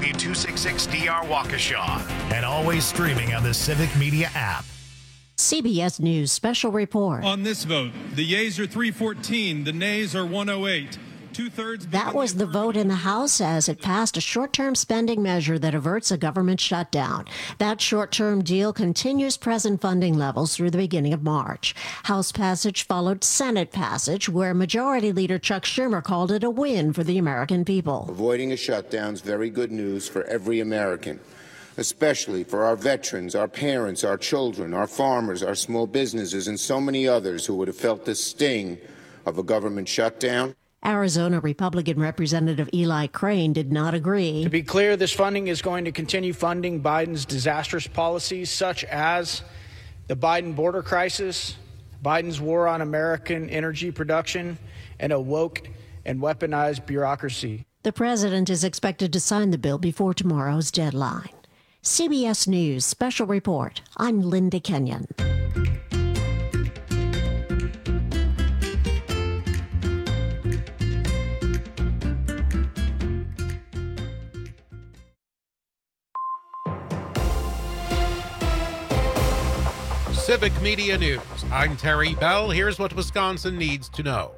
W266DR Waukesha, and always streaming on the Civic Media app. CBS News Special Report. On this vote, the yeas are 314, the nays are 108. That was the vote in the House as it passed a short-term spending measure that averts a government shutdown. That short-term deal continues present funding levels through the beginning of March. House passage followed Senate passage, where Majority Leader Chuck Schumer called it a win for the American people. Avoiding a shutdown is very good news for every American, especially for our veterans, our parents, our children, our farmers, our small businesses, and so many others who would have felt the sting of a government shutdown. Arizona Republican Representative Eli Crane did not agree. To be clear, this funding is going to continue funding Biden's disastrous policies, such as the Biden border crisis, Biden's war on American energy production, and a woke and weaponized bureaucracy. The president is expected to sign the bill before tomorrow's deadline. CBS News Special Report. I'm Linda Kenyon. Civic Media News. I'm Terry Bell. Here's what Wisconsin needs to know.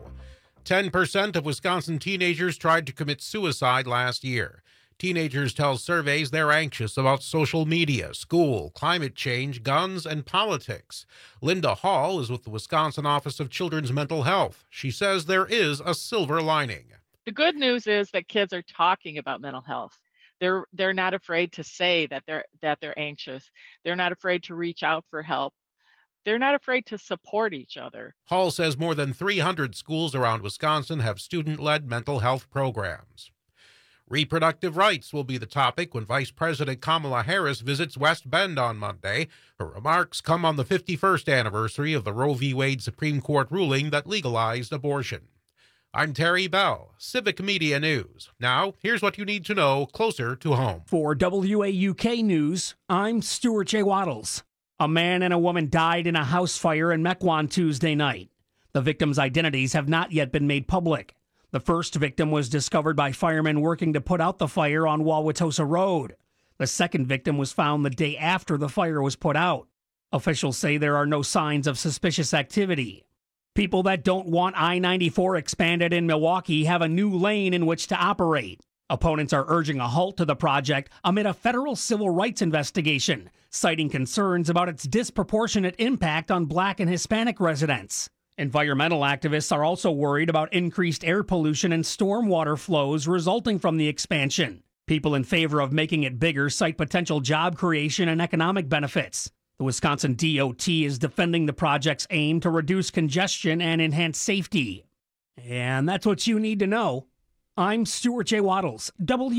10% of Wisconsin teenagers tried to commit suicide last year. Teenagers tell surveys they're anxious about social media, school, climate change, guns, and politics. Linda Hall is with the Wisconsin Office of Children's Mental Health. She says there is a silver lining. The good news is that kids are talking about mental health. They're not afraid to say that they're anxious. They're not afraid to reach out for help. They're not afraid to support each other. Hall says more than 300 schools around Wisconsin have student-led mental health programs. Reproductive rights will be the topic when Vice President Kamala Harris visits West Bend on Monday. Her remarks come on the 51st anniversary of the Roe v. Wade Supreme Court ruling that legalized abortion. I'm Terry Bell, Civic Media News. Now, here's what you need to know closer to home. For WAUK News, I'm Stuart J. Waddles. A man and a woman died in a house fire in Mequon Tuesday night. The victims' identities have not yet been made public. The first victim was discovered by firemen working to put out the fire on Wauwatosa Road. The second victim was found the day after the fire was put out. Officials say there are no signs of suspicious activity. People that don't want I-94 expanded in Milwaukee have a new lane in which to operate. Opponents are urging a halt to the project amid a federal civil rights investigation, citing concerns about its disproportionate impact on Black and Hispanic residents. Environmental activists are also worried about increased air pollution and stormwater flows resulting from the expansion. People in favor of making it bigger cite potential job creation and economic benefits. The Wisconsin DOT is defending the project's aim to reduce congestion and enhance safety. And that's what you need to know. I'm Stuart J. Waddles,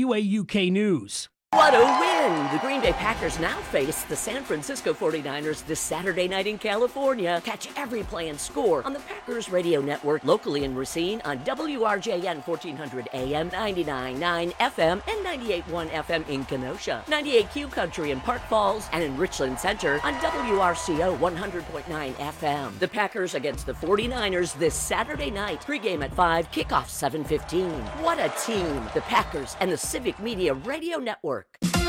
WAUK News. What a win! The Green Bay Packers now face the San Francisco 49ers this Saturday night in California. Catch every play and score on the Packers Radio Network, locally in Racine on WRJN 1400 AM, 99.9 FM, and 98.1 FM in Kenosha, 98Q Country in Park Falls, and in Richland Center on WRCO 100.9 FM. The Packers against the 49ers this Saturday night. Pregame at 5, kickoff 7:15. What a team! The Packers and the Civic Media Radio Network.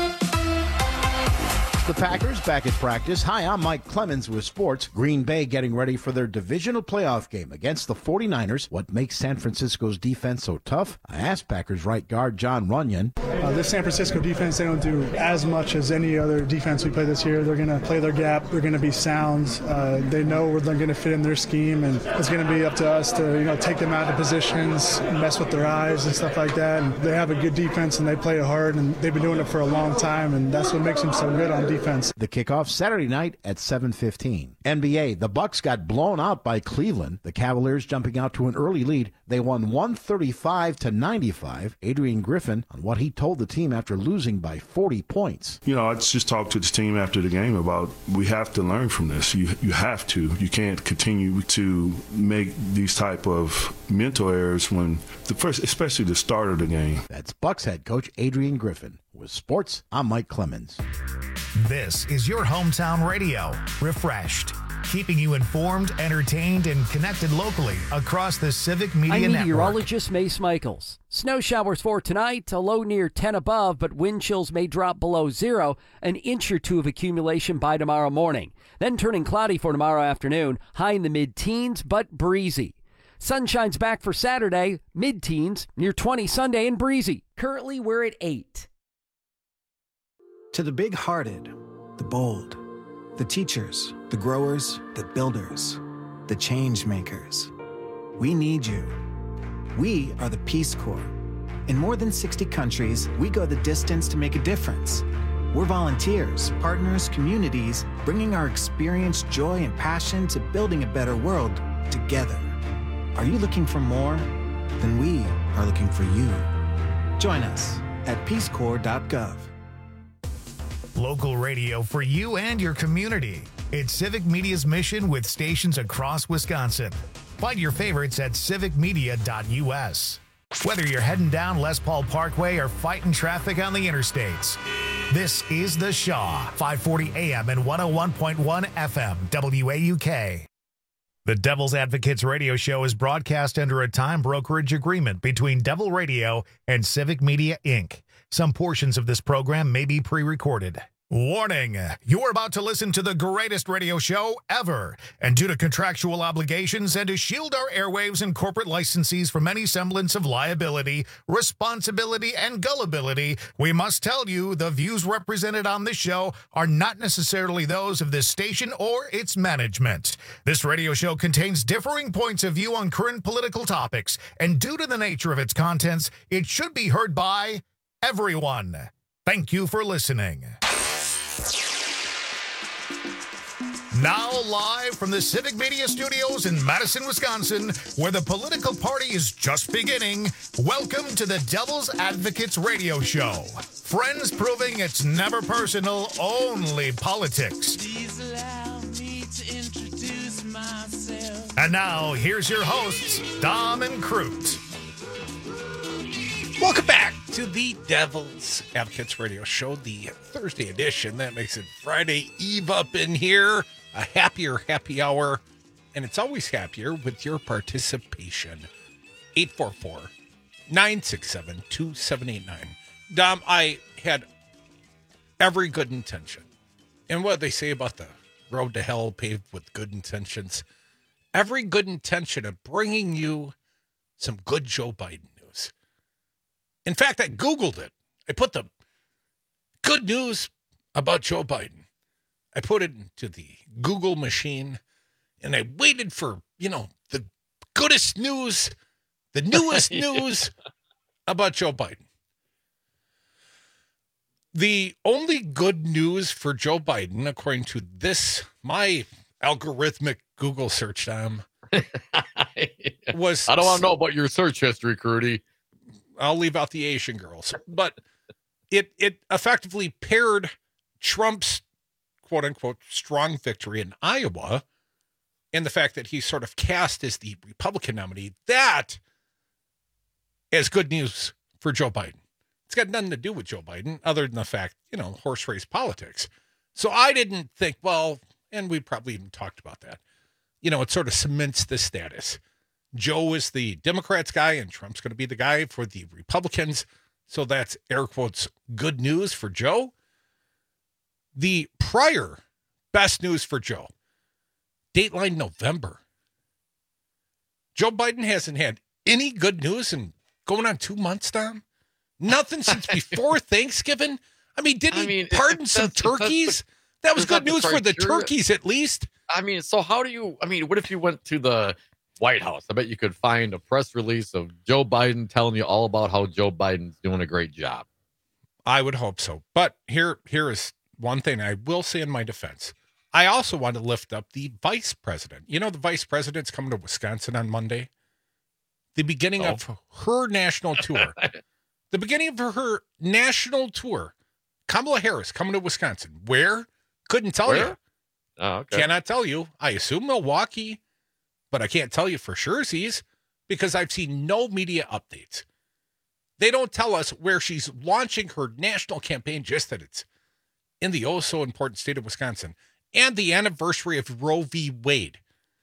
The Packers back at practice. Hi, I'm Mike Clemens with sports. Green Bay getting ready for their divisional playoff game against the 49ers. What makes San Francisco's defense so tough? I asked Packers right guard John Runyon. This San Francisco defense, they don't do as much as any other defense we play this year. They're going to play their gap. They're going to be sound. They know where they're going to fit in their scheme, and it's going to be up to us to, take them out of positions, mess with their eyes and stuff like that. And they have a good defense, and they play it hard, and they've been doing it for a long time, and that's what makes them so good on defense. The kickoff Saturday night at 7:15. NBA, the Bucks got blown out by Cleveland. The Cavaliers jumping out to an early lead. They won 135-95. Adrian Griffin on what he told the team after losing by 40 points. I just talked to the team after the game about we have to learn from this. You have to. You can't continue to make these type of mental errors when especially the start of the game. That's Bucks head coach Adrian Griffin. With sports, I'm Mike Clemens. This is your hometown radio. Refreshed. keeping you informed, entertained, and connected locally across the Civic Media I'm Network. meteorologist Mace Michaels. Snow showers for tonight, a low near 10 above, but wind chills may drop below 0, an inch or 2 of accumulation by tomorrow morning. Then turning cloudy for tomorrow afternoon, high in the mid-teens, but breezy. Sunshine's back for Saturday, mid-teens, near 20 Sunday and breezy. Currently, we're at 8. To the big-hearted, the bold, the teachers, the growers, the builders, the change makers. We need you. We are the Peace Corps. In more than 60 countries, we go the distance to make a difference. We're volunteers, partners, communities, bringing our experience, joy, and passion to building a better world together. Are you looking for more? Then we are looking for you. Join us at peacecorps.gov. Local radio for you and your community. It's Civic Media's mission with stations across Wisconsin. Find your favorites at civicmedia.us. Whether you're heading down Les Paul Parkway or fighting traffic on the interstates, this is The Shaw, 540 AM and 101.1 FM, WAUK. The Devil's Advocates radio show is broadcast under a time brokerage agreement between Devil Radio and Civic Media, Inc. Some portions of this program may be pre-recorded. Warning, you're about to listen to the greatest radio show ever. And due to contractual obligations and to shield our airwaves and corporate licensees from any semblance of liability, responsibility, and gullibility, we must tell you the views represented on this show are not necessarily those of this station or its management. This radio show contains differing points of view on current political topics, and due to the nature of its contents, it should be heard by everyone. Thank you for listening. Now live from the Civic Media Studios in Madison, Wisconsin, where the political party is just beginning, welcome to the Devil's Advocates radio show. Friends proving it's never personal, only politics. Please allow me to introduce myself. And now, here's your hosts, Dom and Crute. Welcome back to the Devil's Advocates radio show, the Thursday edition. That makes it Friday Eve up in here. A happier happy hour, and it's always happier with your participation. 844-967-2789. Dom, I had every good intention. And what they say about the road to hell paved with good intentions, every good intention of bringing you some good Joe Biden news. In fact, I Googled it. I put the good news about Joe Biden. I put it into the Google machine, and I waited for, the goodest news, the newest news about Joe Biden. The only good news for Joe Biden, according to this, my algorithmic Google search, was... I don't want to know about your search history, Crudy. I'll leave out the Asian girls. But it effectively paired Trump's quote-unquote strong victory in Iowa and the fact that he's sort of cast as the Republican nominee. That is good news for Joe Biden. It's got nothing to do with Joe Biden other than the fact, horse race politics. So I didn't think, and we probably even talked about that, it sort of cements the status. Joe is the Democrats guy and Trump's going to be the guy for the Republicans. So that's air quotes good news for Joe. The prior best news for Joe, Dateline November. Joe Biden hasn't had any good news in going on 2 months, Tom. Nothing since before Thanksgiving. Did he pardon some turkeys? That was good news for the turkeys, at least. So how do you, what if you went to the White House? I bet you could find a press release of Joe Biden telling you all about how Joe Biden's doing a great job. I would hope so. But here is one thing I will say in my defense. I also want to lift up the vice president. The vice president's coming to Wisconsin on Monday. The beginning of her national tour. The beginning of her national tour. Kamala Harris coming to Wisconsin. Where? Couldn't tell you. Oh, okay. Cannot tell you. I assume Milwaukee, but I can't tell you for sure because I've seen no media updates. They don't tell us where she's launching her national campaign, just that it's in the oh-so-important state of Wisconsin. and the anniversary of Roe v. Wade.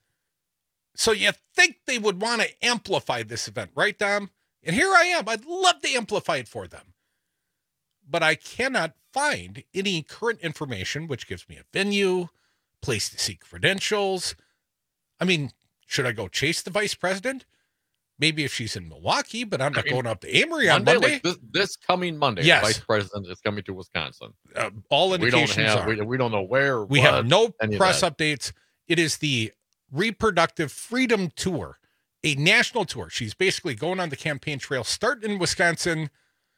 So you think they would want to amplify this event, right, Dom? And here I am. I'd love to amplify it for them. But I cannot find any current information which gives me a venue, place to seek credentials. I mean, should I go chase the vice president? Maybe if she's in Milwaukee, but I'm not going up to Amory on Monday. Like this coming Monday, yes. The vice president is coming to Wisconsin. All indications we don't know where. We have no press updates. It is the Reproductive Freedom Tour, a national tour. She's basically going on the campaign trail, starting in Wisconsin,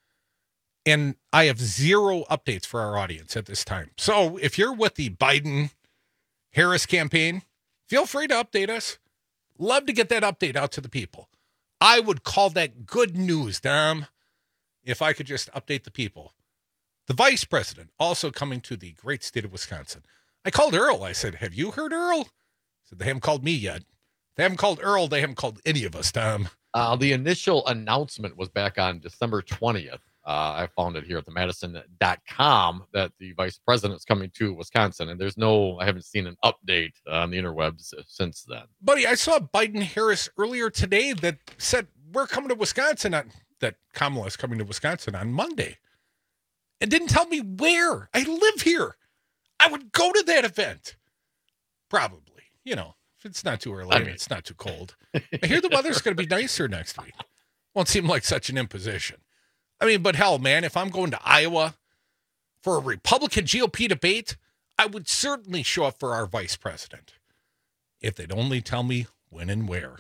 and I have zero updates for our audience at this time. So if you're with the Biden-Harris campaign, feel free to update us. Love to get that update out to the people. I would call that good news, Dom, if I could just update the people. The vice president also coming to the great state of Wisconsin. I called Earl. I said, have you heard Earl? He said, they haven't called me yet. They haven't called Earl. They haven't called any of us, Tom. The initial announcement was back on December 20th. I found it here at the Madison.com that the vice president is coming to Wisconsin, and I haven't seen an update on the interwebs since then. Buddy, I saw Biden-Harris earlier today that said we're coming to Wisconsin, that Kamala is coming to Wisconsin on Monday, and didn't tell me where. I live here. I would go to that event. Probably, if it's not too early and it's not too cold. I hear the weather's going to be nicer next week. Won't seem like such an imposition. But hell, man, if I'm going to Iowa for a Republican GOP debate, I would certainly show up for our vice president. If they'd only tell me when and where.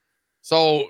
So,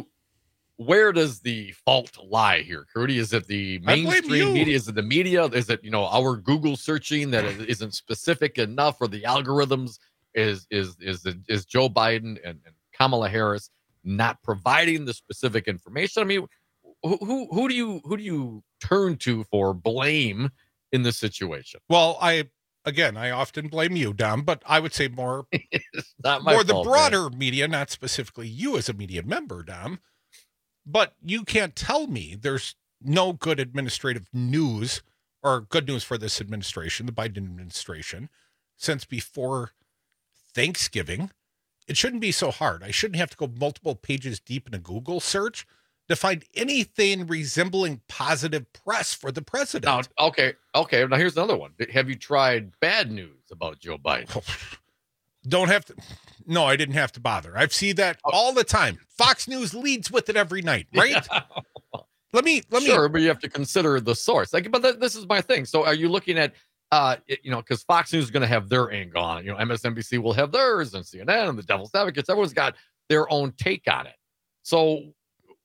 where does the fault lie here, Crudy? Is it the mainstream media? Is it the media? Is it, our Google searching that isn't specific enough, or the algorithms? Is Joe Biden and Kamala Harris not providing the specific information? Who do you turn to for blame in this situation? Well, I often blame you, Dom, but I would say more not my fault, the broader media, not specifically you as a media member, Dom. But you can't tell me there's no good administrative news or good news for this administration, the Biden administration, since before Thanksgiving. It shouldn't be so hard. I shouldn't have to go multiple pages deep in a Google search to find anything resembling positive press for the president. Now, okay. Now here's another one. Have you tried bad news about Joe Biden? Don't have to. No, I didn't have to bother. I've seen that all the time. Fox News leads with it every night, right? Yeah. Let me. Sure, but you have to consider the source. But this is my thing. So are you looking at, because Fox News is going to have their angle on it. MSNBC will have theirs, and CNN and the Devil's Advocates. Everyone's got their own take on it. So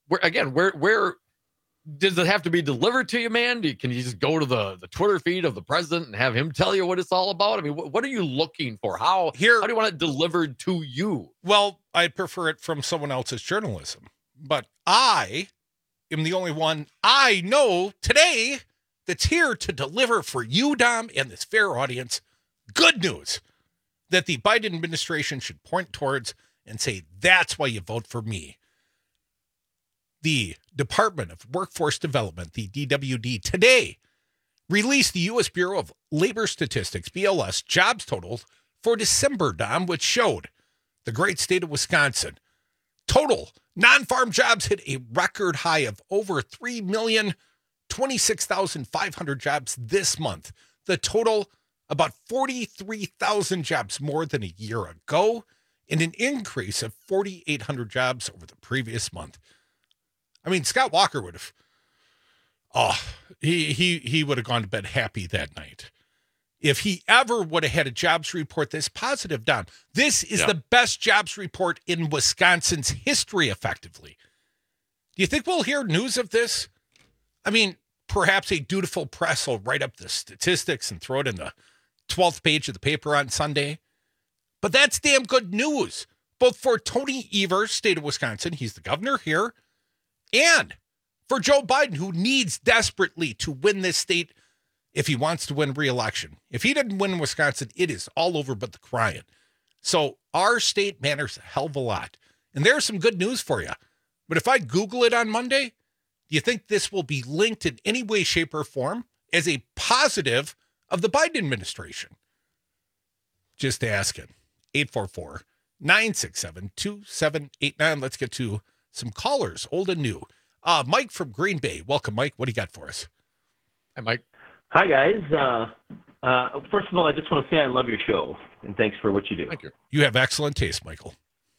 where does it have to be delivered to you, man? Can you just go to the Twitter feed of the president and have him tell you what it's all about? What are you looking for? How do you want it delivered to you? Well, I prefer it from someone else's journalism, but I am the only one I know today that's here to deliver for you, Dom, and this fair audience, good news that the Biden administration should point towards and say, that's why you vote for me. The Department of Workforce Development, the DWD, today released the U.S. Bureau of Labor Statistics, BLS, jobs totals for December, Dom, which showed the great state of Wisconsin. Total non-farm jobs hit a record high of over 3,026,500 jobs this month. The total, about 43,000 jobs more than a year ago, and an increase of 4,800 jobs over the previous month. Scott Walker would have, he would have gone to bed happy that night. If he ever would have had a jobs report this positive, Don. This is the best jobs report in Wisconsin's history, effectively. Do you think we'll hear news of this? Perhaps a dutiful press will write up the statistics and throw it in the 12th page of the paper on Sunday. But that's damn good news, both for Tony Evers, state of Wisconsin, he's the governor here, and for Joe Biden, who needs desperately to win this state if he wants to win re-election. If he doesn't win Wisconsin, it is all over but the crying. So our state matters a hell of a lot. And there's some good news for you. But if I Google it on Monday, do you think this will be linked in any way, shape, or form as a positive of the Biden administration? Just asking. 844-967-2789. Let's get to some callers, old and new. Mike from Green Bay. Welcome, Mike. What do you got for us? Hi, Mike. Hi, guys. First of all, I just want to say I love your show, and thanks for what you do. Thank you. You have excellent taste, Michael.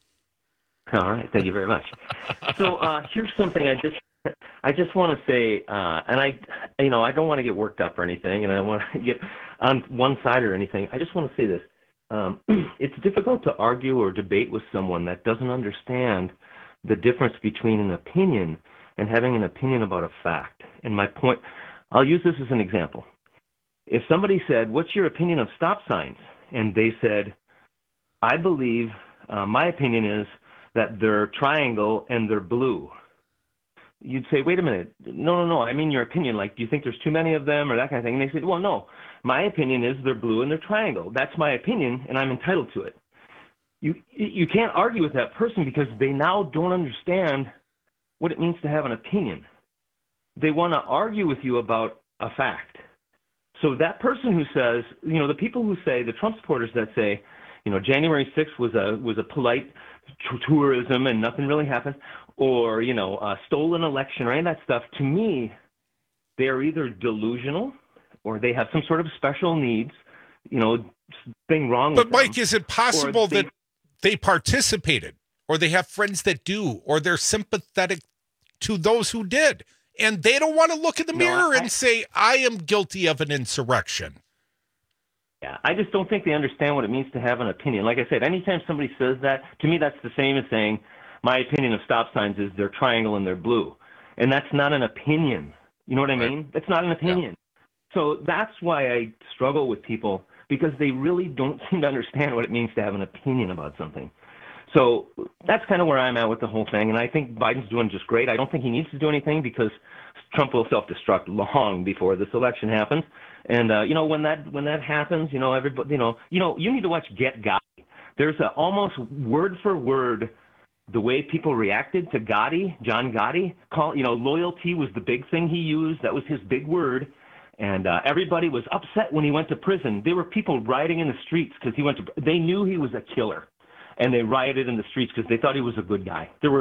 All right. Thank you very much. So here's something I just want to say, and I don't want to get worked up or anything, and I don't want to get on one side or anything. I just want to say this. It's difficult to argue or debate with someone that doesn't understand the difference between an opinion and having an opinion about a fact. And my point, I'll use this as an example. If somebody said, "What's your opinion of stop signs?" and they said, "I believe, my opinion is that they're triangle and they're blue," you'd say, "Wait a minute, no, I mean your opinion, like, do you think there's too many of them or that kind of thing?" And they said, "Well, no, my opinion is they're blue and they're triangle. That's my opinion and I'm entitled to it." You can't argue with that person because they now don't understand what it means to have an opinion. They want to argue with you about a fact. So that person who says, the people who say, the Trump supporters that say, January 6th was a polite tourism and nothing really happened, or, a stolen election or any of that stuff, to me, they're either delusional or they have some sort of special needs, thing wrong with them. But Mike, is it possible that they participated, or they have friends that do, or they're sympathetic to those who did, and they don't want to look in the mirror and say, "I am guilty of an insurrection"? Yeah, I just don't think they understand what it means to have an opinion. Like I said, anytime somebody says that, to me that's the same as saying, "My opinion of stop signs is they're triangle and they're blue." And that's not an opinion. You know what I mean? That's not an opinion. Yeah. So that's why I struggle with people, because they really don't seem to understand what it means to have an opinion about something. So that's kind of where I'm at with the whole thing. And I think Biden's doing just great. I don't think he needs to do anything because Trump will self-destruct long before this election happens. And, when that happens, everybody, you need to watch Get Gotti. There's almost word for word the way people reacted to Gotti, John Gotti. Loyalty was the big thing he used. That was his big word. And everybody was upset when he went to prison. There were people rioting in the streets because they knew he was a killer. And they rioted in the streets because they thought he was a good guy. There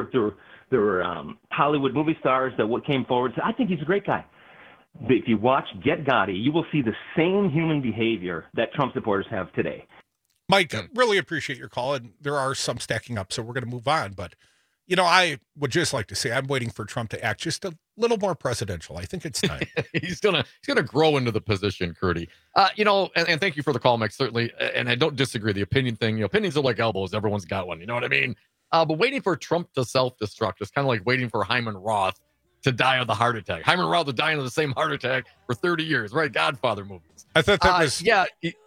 were Hollywood movie stars that came forward and said, "I think he's a great guy." If you watch Get Gotti, you will see the same human behavior that Trump supporters have today. Mike, really appreciate your call, and there are some stacking up, so we're going to move on. But, I would just like to say I'm waiting for Trump to act just a little more presidential. I think it's time. He's gonna grow into the position, Curdy. And thank you for the call, Mike, certainly. And I don't disagree. The opinion thing, opinions are like elbows. Everyone's got one. You know what I mean? But waiting for Trump to self-destruct is kind of like waiting for Hyman Roth to die of the heart attack. Hyman Roth was dying of the same heart attack for 30 years, right? Godfather movies. I thought that was... Yeah,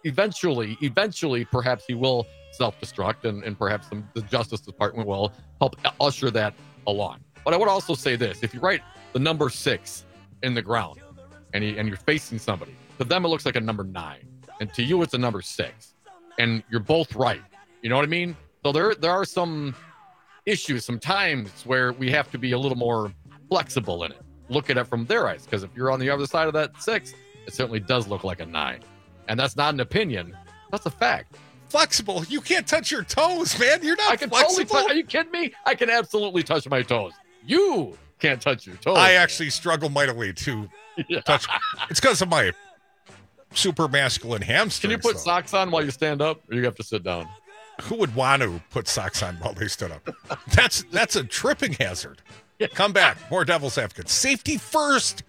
eventually, perhaps he will self-destruct, and perhaps the Justice Department will help usher that along. But I would also say this. If you write the number 6 in the ground and you're facing somebody, to them it looks like a number 9. And to you, it's a number 6. And you're both right. You know what I mean? So there are some issues, some times where we have to be a little more flexible in it. Look at it from their eyes, because if you're on the other side of that 6, it certainly does look like a 9. And that's not an opinion. That's a fact. Flexible? You can't touch your toes, man. You're not flexible. Are you kidding me? I can absolutely touch my toes. You can't touch your toes. I actually struggle mightily to touch. It's because of my super masculine hamstrings. Can you put socks on while you stand up, or you have to sit down? Who would want to put socks on while they stood up? That's a tripping hazard. Come back. More Devil's Advocates. Safety first.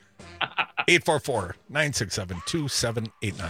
844-967-2789.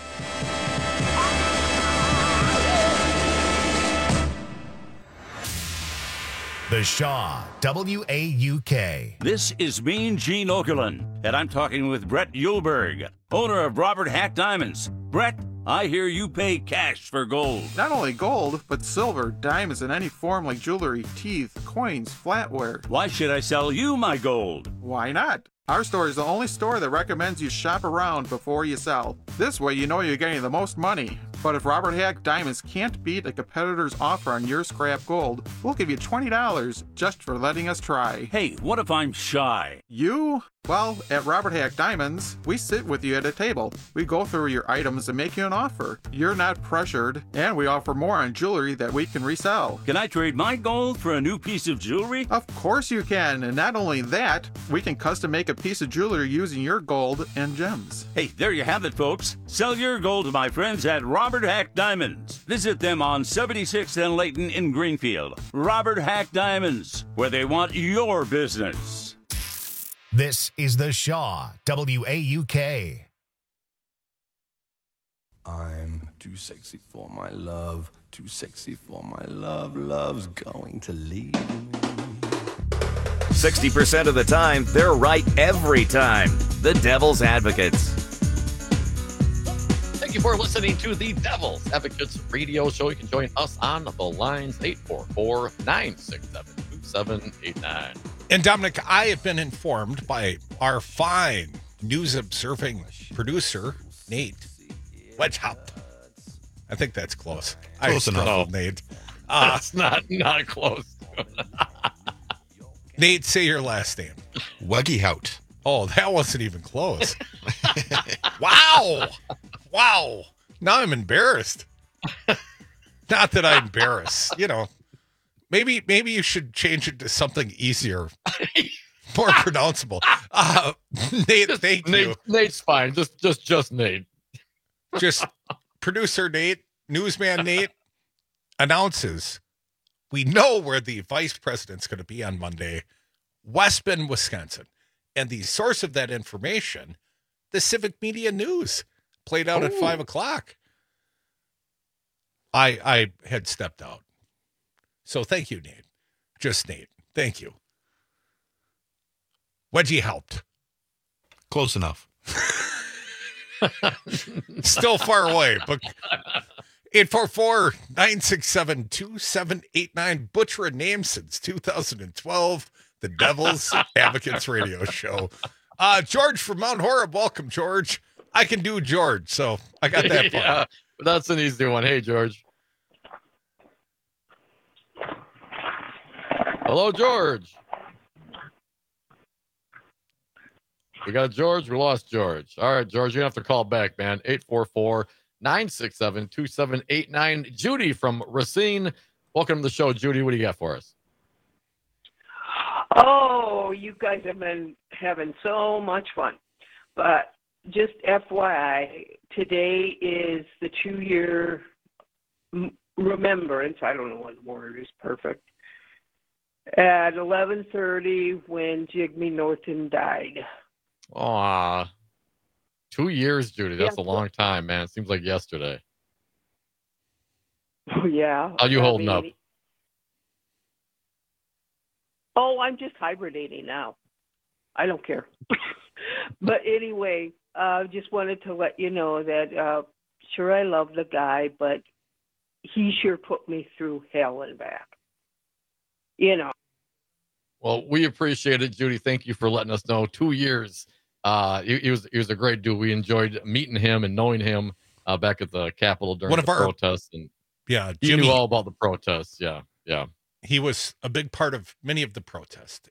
The Shaw, WAUK. This is Mean Gene Okerlund, and I'm talking with Brett Uhlberg, owner of Robert Hack Diamonds. Brett, I hear you pay cash for gold. Not only gold, but silver, diamonds in any form like jewelry, teeth, coins, flatware. Why should I sell you my gold? Why not? Our store is the only store that recommends you shop around before you sell. This way you know you're getting the most money. But if Robert Hack Diamonds can't beat a competitor's offer on your scrap gold, we'll give you $20 just for letting us try. Hey, what if I'm shy? You? Well, at Robert Hack Diamonds, we sit with you at a table. We go through your items and make you an offer. You're not pressured, and we offer more on jewelry that we can resell. Can I trade my gold for a new piece of jewelry? Of course you can, and not only that, we can custom make a piece of jewelry using your gold and gems. Hey, there you have it, folks. Sell your gold to my friends at Robert Hack Diamonds. Visit them on 76th and Layton in Greenfield. Robert Hack Diamonds, where they want your business. This is the Shaw, WAUK. I'm too sexy for my love, too sexy for my love, love's going to leave me. 60% of the time, they're right every time. The Devil's Advocates. Thank you for listening to the Devil's Advocates radio show. You can join us on the lines 844-967-2789. And Dominic, I have been informed by our fine news-observing producer, Nate Wedgehop. I think that's close. Close enough, Nate. That's not close. Nate, say your last name. Wedgehop. Oh, that wasn't even close. Wow. Now I'm embarrassed. Not that I embarrass, Maybe you should change it to something easier, more pronounceable. Nate, thank you. Nate's fine. Just Nate. Just producer Nate, newsman Nate announces we know where the vice president's going to be on Monday, West Bend, Wisconsin. And the source of that information, the Civic Media News, played out at 5 o'clock. I had stepped out. So thank you, Nate. Just Nate. Thank you. Wedgie helped. Close enough. Still far away, but 844-967-2789. Butcher a name since 2012. The Devil's Advocates radio show. George from Mount Horeb. Welcome, George. I can do George, so I got that far. Yeah, that's an easy one. Hey, George. Hello, George. We got George. We lost George. All right, George, you have to call back, man. 844-967-2789. Judy from Racine. Welcome to the show, Judy. What do you got for us? Oh, you guys have been having so much fun. But just FYI, today is the 2-year remembrance. I don't know what word is perfect. At 11:30 when Jigme Norton died. Aw. 2 years, Judy. That's a long time, man. It seems like yesterday. Oh, yeah. How you holding up? Oh, I'm just hibernating now. I don't care. But anyway, just wanted to let you know that, sure, I love the guy, but he sure put me through hell and back. Well, we appreciate it, Judy. Thank you for letting us know. 2 years. He was a great dude. We enjoyed meeting him and knowing him back at the Capitol during the protests. And yeah, he knew all about the protests. Yeah. He was a big part of many of the protests.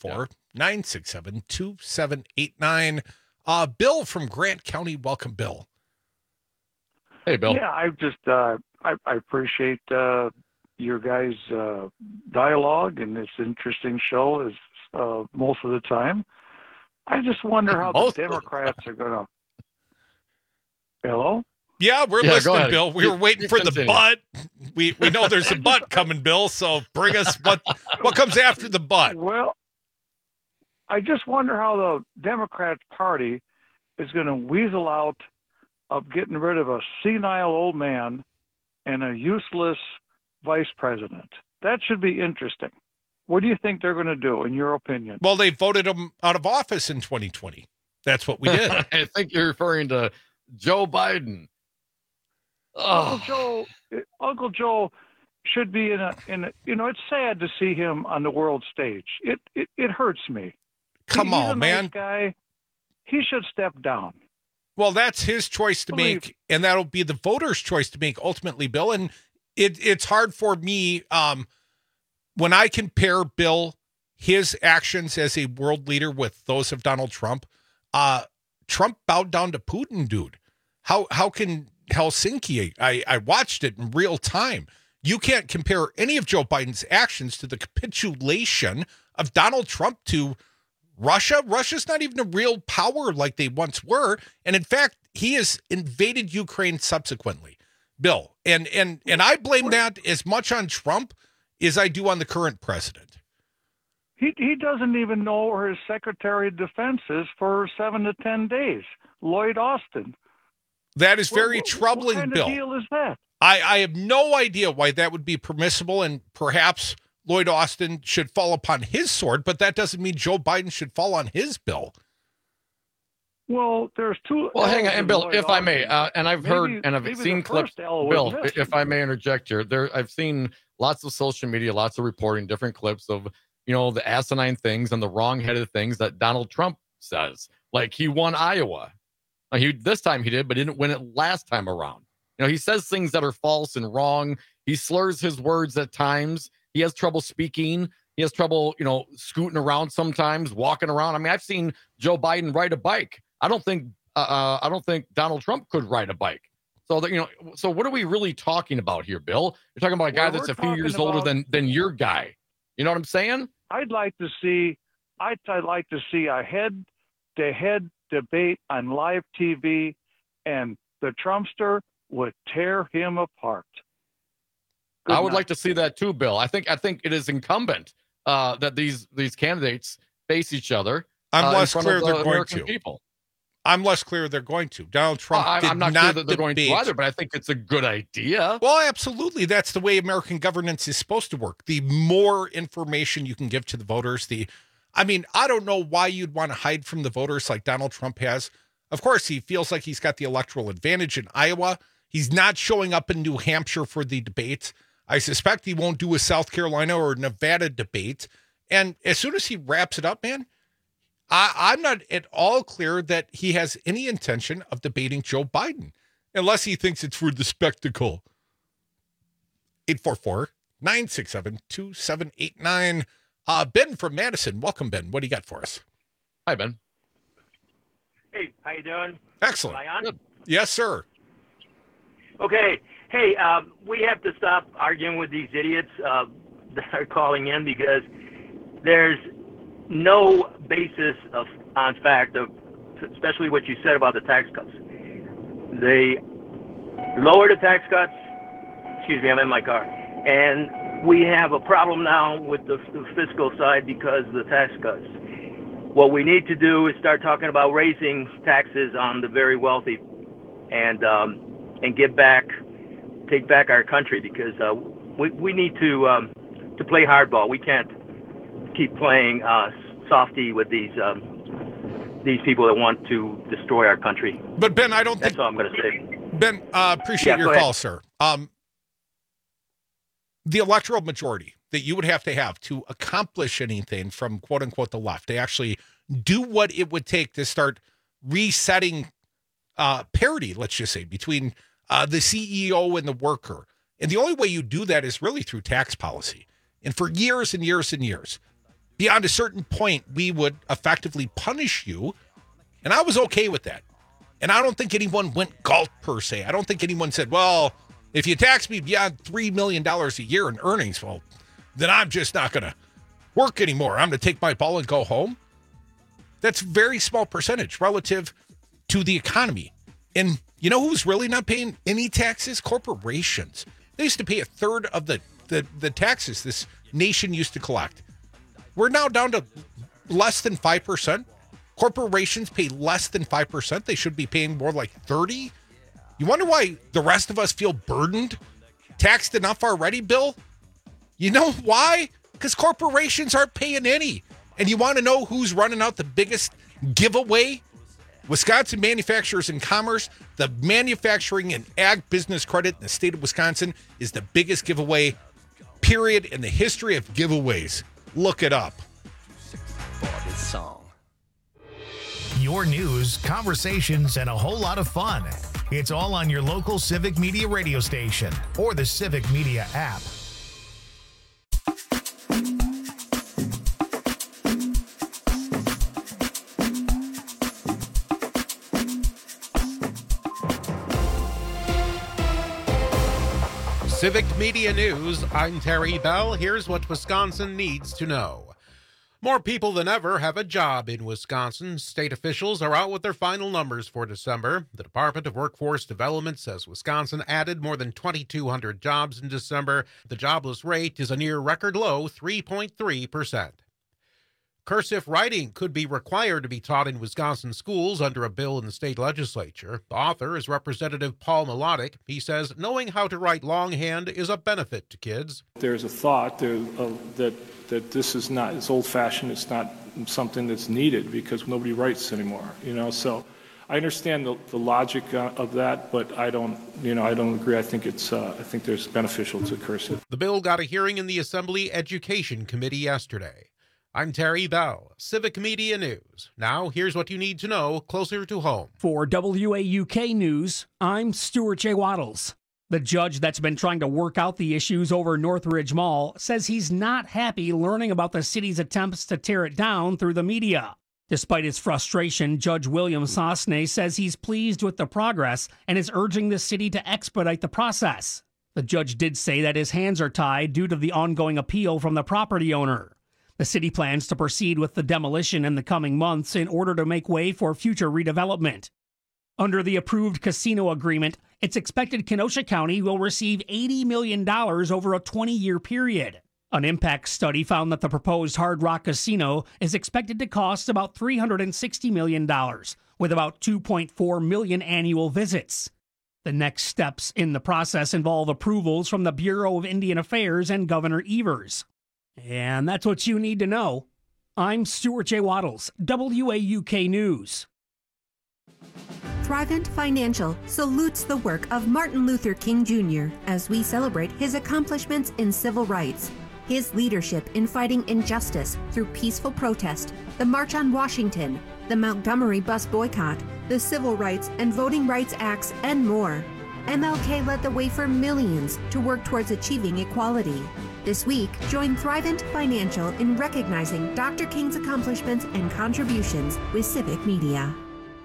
844-967-2789. Bill from Grant County. Welcome, Bill. Hey, Bill. Yeah, I just I appreciate your guys' dialogue, and this interesting show is most of the time. I just wonder how the Democrats are going to. Hello? Yeah, we're listening, Bill. We were waiting for the butt. We know there's a butt coming, Bill. So bring us what comes after the butt. Well, I just wonder how the Democrat Party is going to weasel out of getting rid of a senile old man and a useless vice president. That should be interesting. What do you think they're going to do, in your opinion? Well, they voted him out of office in 2020. That's what we did. I think you're referring to Joe Biden. Uncle Joe should be in a. It's sad to see him on the world stage. It hurts me. Come He's on, a man. Nice guy. He should step down. Well, that's his choice to make, and that'll be the voters' choice to make ultimately, Bill. And it's hard for me when I compare Bill his actions as a world leader with those of Donald Trump. Trump bowed down to Putin, dude. How can Helsinki? I watched it in real time. You can't compare any of Joe Biden's actions to the capitulation of Donald Trump to Russia. Russia's not even a real power like they once were. And in fact, he has invaded Ukraine subsequently, Bill. And I blame that as much on Trump as I do on the current president. He doesn't even know where his Secretary of Defense is for 7 to 10 days, Lloyd Austin. That is very troubling, what kind Bill. of deal is that? I have no idea why that would be permissible, and perhaps Lloyd Austin should fall upon his sword, but that doesn't mean Joe Biden should fall on his, Bill. Well, there's two. Well, hang on, and Bill, if I may, and I've Maybe- heard and I've maybe seen the clips. first L was Bill, missed. if I may interject here, I've seen lots of social media, lots of reporting, different clips of the asinine things and the wrong-headed things that Donald Trump says. Like he won Iowa. This time he did, but didn't win it last time around. He says things that are false and wrong. He slurs his words at times. He has trouble speaking. He has trouble, scooting around sometimes, walking around. I mean, I've seen Joe Biden ride a bike. I don't think Donald Trump could ride a bike. So that, so what are we really talking about here, Bill? You're talking about a guy Well, that's we're a few years talking older about- than your guy. You know what I'm saying? I'd like to see a head-to-head debate on live TV, and the Trumpster would tear him apart. I would like to see that too, Bill. I think it is incumbent that these candidates face each other. I'm less in front clear of they're the going American to. people. I'm less clear they're going to. Donald Trump did I'm not not sure that they're going to debate. either, but I think it's a good idea. Well, absolutely. That's the way American governance is supposed to work. The more information you can give to the voters, I don't know why you'd want to hide from the voters like Donald Trump has. Of course, he feels like he's got the electoral advantage in Iowa. He's not showing up in New Hampshire for the debates. I suspect he won't do a South Carolina or Nevada debate. And as soon as he wraps it up, man, I'm not at all clear that he has any intention of debating Joe Biden, unless he thinks it's for the spectacle. 844-967-2789. Ben from Madison. Welcome, Ben. What do you got for us? Hi, Ben. Hey, how you doing? Excellent. Am I on? Yes, sir. Okay. Hey, we have to stop arguing with these idiots that are calling in because there's no basis on fact of, especially what you said about the tax cuts. They lowered the tax cuts. Excuse me, I'm in my car. And we have a problem now with the fiscal side because of the tax cuts. What we need to do is start talking about raising taxes on the very wealthy and take back our country because we need to play hardball. We can't keep playing softy with these people that want to destroy our country. But Ben, I don't think that's all I'm going to say. Ben, appreciate your call, sir. The electoral majority that you would have to accomplish anything from quote unquote the left, to actually do what it would take to start resetting parity, let's just say, between the CEO and the worker. And the only way you do that is really through tax policy. And for years and years and years, beyond a certain point, we would effectively punish you. And I was okay with that. And I don't think anyone went gulp per se. I don't think anyone said, well, if you tax me beyond $3 million a year in earnings, well, then I'm just not going to work anymore. I'm going to take my ball and go home. That's a very small percentage relative to the economy. And you know who's really not paying any taxes? Corporations. They used to pay a third of the taxes this nation used to collect. We're now down to less than 5%. Corporations pay less than 5%. They should be paying more like 30%. You wonder why the rest of us feel burdened, taxed enough already, Bill? You know why? Because corporations aren't paying any. And you want to know who's running out the biggest giveaway? Wisconsin Manufacturers and Commerce, the manufacturing and ag business credit in the state of Wisconsin is the biggest giveaway, period, in the history of giveaways. Look it up. Your news, conversations, and a whole lot of fun. It's all on your local Civic Media radio station or the Civic Media app. Civic Media News, I'm Terry Bell. Here's what Wisconsin needs to know. More people than ever have a job in Wisconsin. State officials are out with their final numbers for December. The Department of Workforce Development says Wisconsin added more than 2,200 jobs in December. The jobless rate is a near record low 3.3%. Cursive writing could be required to be taught in Wisconsin schools under a bill in the state legislature. The author is Representative Paul Melodic. He says knowing how to write longhand is a benefit to kids. There's a thought that this is not, it's old-fashioned, it's not something that's needed because nobody writes anymore, so I understand the logic of that, but I don't agree. I think there's beneficial to cursive. The bill got a hearing in the Assembly Education Committee yesterday. I'm Terry Bell, Civic Media News. Now, here's what you need to know closer to home. For WAUK News, I'm Stuart J. Waddles. The judge that's been trying to work out the issues over Northridge Mall says he's not happy learning about the city's attempts to tear it down through the media. Despite his frustration, Judge William Sosnay says he's pleased with the progress and is urging the city to expedite the process. The judge did say that his hands are tied due to the ongoing appeal from the property owner. The city plans to proceed with the demolition in the coming months in order to make way for future redevelopment. Under the approved casino agreement, it's expected Kenosha County will receive $80 million over a 20-year period. An impact study found that the proposed Hard Rock Casino is expected to cost about $360 million, with about 2.4 million annual visits. The next steps in the process involve approvals from the Bureau of Indian Affairs and Governor Evers. And that's what you need to know. I'm Stuart J. Waddles, WAUK News. Thrivent Financial salutes the work of Martin Luther King Jr. as we celebrate his accomplishments in civil rights, his leadership in fighting injustice through peaceful protest, the March on Washington, the Montgomery bus boycott, the Civil Rights and Voting Rights Acts, and more. MLK led the way for millions to work towards achieving equality. This week, join Thrivent Financial in recognizing Dr. King's accomplishments and contributions with Civic Media.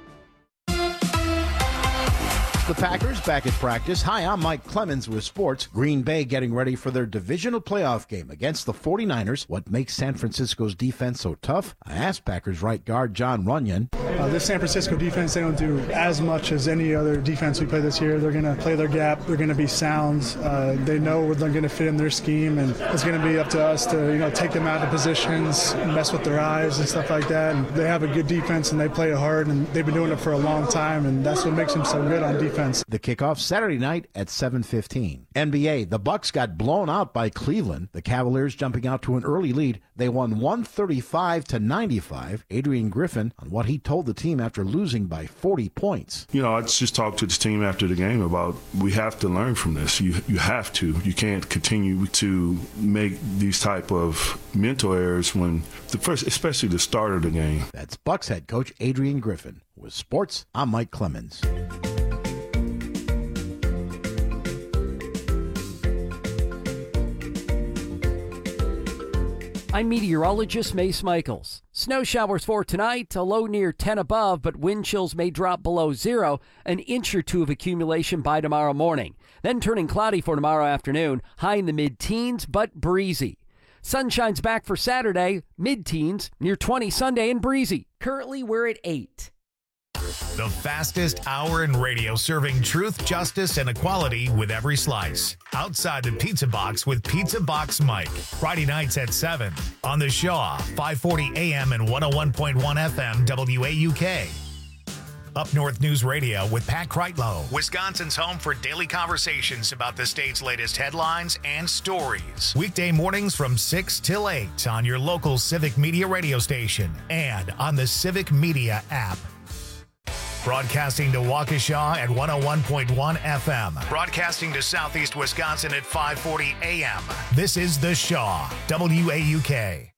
The Packers back at practice. Hi, I'm Mike Clemens with sports. Green Bay getting ready for their divisional playoff game against the 49ers. What makes San Francisco's defense so tough? I asked Packers right guard John Runyon. This San Francisco defense, they don't do as much as any other defense we play this year. They're going to play their gap. They're going to be sound. They know they're going to fit in their scheme, and it's going to be up to us to take them out of positions, mess with their eyes and stuff like that. And they have a good defense, and they play it hard, and they've been doing it for a long time, and that's what makes them so good on defense. The kickoff Saturday night at 7:15. NBA, the Bucks got blown out by Cleveland. The Cavaliers jumping out to an early lead. They won 135-95. Adrian Griffin on what he told the team after losing by 40 points. I just talked to the team after the game about we have to learn from this. You have to. You can't continue to make these type of mental errors when especially the start of the game. That's Bucks head coach Adrian Griffin. With sports, I'm Mike Clemens. I'm meteorologist Mace Michaels. Snow showers for tonight, a low near 10 above, but wind chills may drop below zero, an inch or two of accumulation by tomorrow morning. Then turning cloudy for tomorrow afternoon, high in the mid-teens, but breezy. Sunshine's back for Saturday, mid-teens, near 20 Sunday and breezy. Currently, we're at 8. The fastest hour in radio, serving truth, justice, and equality with every slice. Outside the Pizza Box with Pizza Box Mike. Friday nights at 7 on the Shaw, 540 AM and 101.1 FM WAUK. Up North News Radio with Pat Kreitlow, Wisconsin's home for daily conversations about the state's latest headlines and stories. Weekday mornings from 6 till 8 on your local Civic Media radio station and on the Civic Media app. Broadcasting to Waukesha at 101.1 FM. Broadcasting to Southeast Wisconsin at 540 AM. This is The Shaw, WAUK.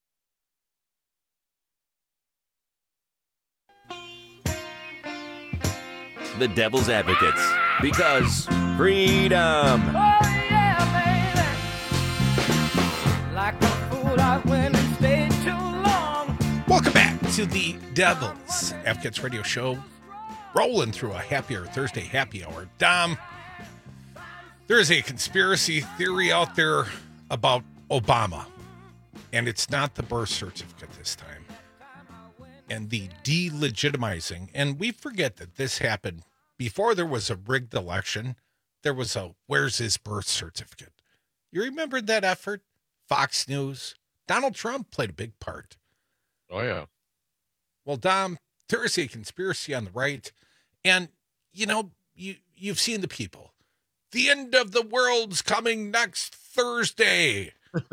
The Devil's Advocates. Because freedom. Oh, yeah, baby. Like a fool, I went and stayed too long. Welcome back to the Devil's Advocates radio show. Rolling through a happier Thursday happy hour. Dom, There is a conspiracy theory out there about Obama, and it's not the birth certificate this time. And the delegitimizing, and we forget that this happened before there was a rigged election. There was a, where's his birth certificate? You remember that effort? Fox News. Donald Trump played a big part. Oh, yeah. Well, Dom, there is a conspiracy on the right, and, you know, you've seen the people. The end of the world's coming next Thursday.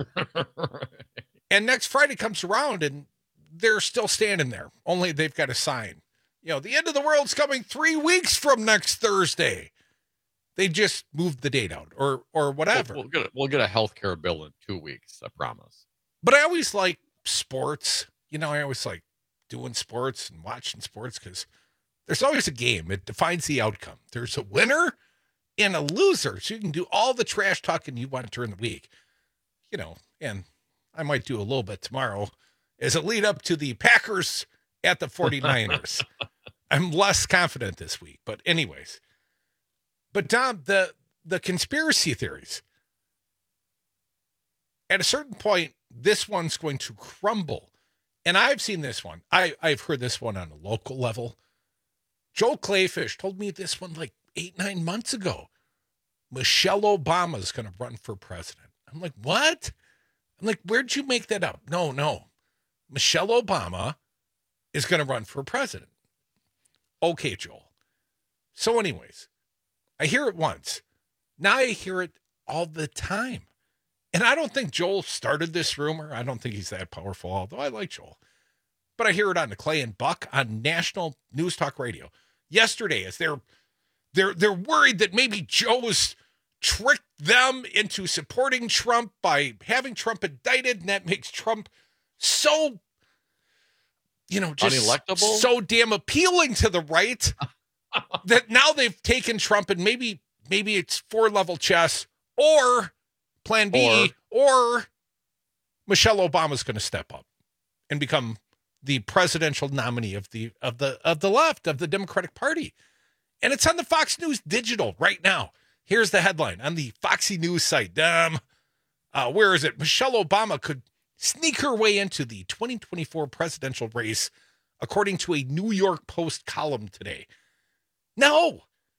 And next Friday comes around, and they're still standing there. Only they've got a sign. You know, the end of the world's coming 3 weeks from next Thursday. They just moved the date out or whatever. We'll get a health care bill in 2 weeks, I promise. But I always like sports. You know, I always like doing sports and watching sports because there's always a game. It defines the outcome. There's a winner and a loser. So you can do all the trash talking you want during the week. You know, and I might do a little bit tomorrow as a lead up to the Packers at the 49ers. I'm less confident this week. But anyways. But Dom, the conspiracy theories, at a certain point, this one's going to crumble. And I've seen this one. I've heard this one on a local level. Joel Clayfish told me this one like 8-9 months ago. Michelle Obama is going to run for president. I'm like, what? I'm like, where'd you make that up? No. Michelle Obama is going to run for president. Okay, Joel. So anyways, I hear it once. Now I hear it all the time. And I don't think Joel started this rumor. I don't think he's that powerful, although I like Joel. But I hear it on the Clay and Buck on National News Talk Radio. Yesterday, as they're worried that maybe Joe's tricked them into supporting Trump by having Trump indicted, and that makes Trump so, just unelectable, so damn appealing to the right that now they've taken Trump and maybe it's 4-level chess or Plan B or Michelle Obama's going to step up and become the presidential nominee of the left, of the Democratic Party. And it's on the Fox News Digital right now. Here's the headline on the Foxy News site. Where is it? Michelle Obama could sneak her way into the 2024 presidential race, according to a New York Post column today. No,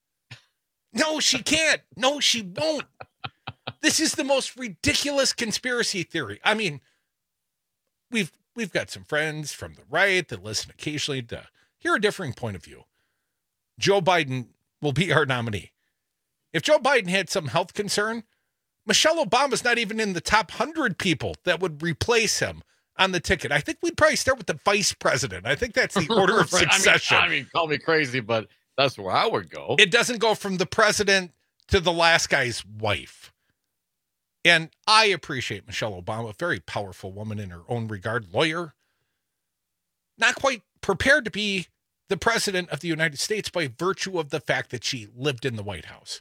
she can't. No, she won't. This is the most ridiculous conspiracy theory. I mean, we've got some friends from the right that listen occasionally to hear a differing point of view. Joe Biden will be our nominee. If Joe Biden had some health concern, Michelle Obama's not even in the top 100 people that would replace him on the ticket. I think we'd probably start with the vice president. I think that's the order of succession. I mean, call me crazy, but that's where I would go. It doesn't go from the president to the last guy's wife. And I appreciate Michelle Obama, a very powerful woman in her own regard, lawyer, not quite prepared to be the president of the United States by virtue of the fact that she lived in the White House.